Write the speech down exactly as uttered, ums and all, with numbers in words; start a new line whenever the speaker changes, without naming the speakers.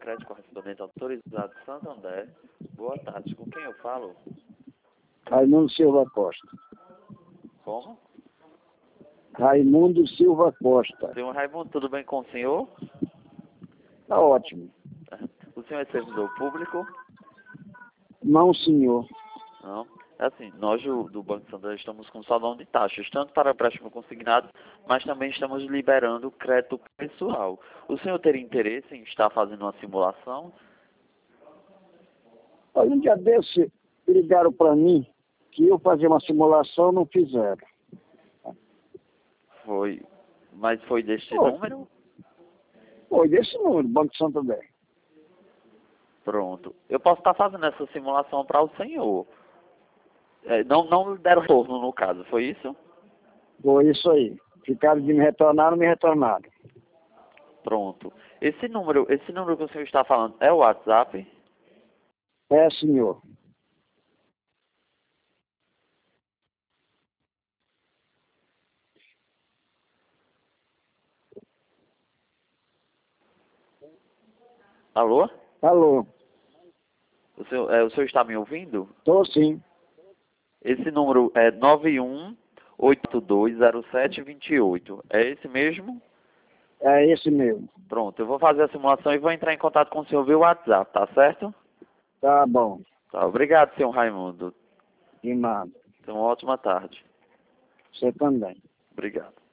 Crédito Correspondente Autorizado Santander. Boa tarde. Com quem eu falo?
Raimundo Silva Costa.
Como?
Raimundo Silva Costa.
Senhor Raimundo, tudo bem com o senhor?
Tá ótimo.
O senhor é servidor público?
Não, senhor.
Não. É assim, nós do, do Banco Santander estamos com salão de taxas, tanto para empréstimo consignado, mas também estamos liberando crédito pessoal. O senhor teria interesse em estar fazendo uma simulação?
Olha, um dia desse, ligaram para mim que eu fazia uma simulação, não fizeram.
Foi. Mas foi deste
Foi.
número?
Foi desse número, Banco Santander.
Pronto. Eu posso estar fazendo essa simulação para o senhor. É, não, não deram retorno no caso, foi isso?
Foi isso aí. Ficaram de me retornar, não me retornaram.
Pronto. Esse número, esse número que o senhor está falando é o WhatsApp?
É, senhor.
Alô?
Alô?
O senhor, é, o senhor está me ouvindo?
Tô sim.
Esse número é nove um oito dois zero sete dois oito. É esse mesmo?
É esse mesmo.
Pronto, eu vou fazer a simulação e vou entrar em contato com o senhor via WhatsApp, tá certo?
Tá bom.
Tá, obrigado, senhor Raimundo.
De nada.
Tenha uma ótima tarde.
Você também.
Obrigado.